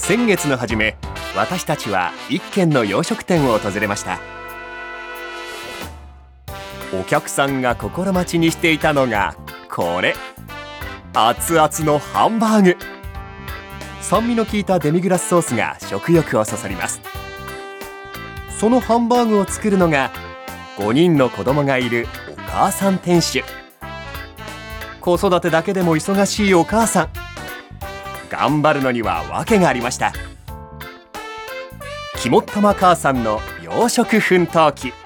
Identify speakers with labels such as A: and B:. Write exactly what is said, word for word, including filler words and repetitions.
A: 先月の初め、私たちは一軒の洋食店を訪れました。お客さんが心待ちにしていたのがこれ、熱々のハンバーグ。酸味の効いたデミグラスソースが食欲をそそります。そのハンバーグを作るのがごにんの子供がいるお母さん店主。子育てだけでも忙しいお母さん、頑張るのには訳がありました。肝っ玉母さんの洋食奮闘記。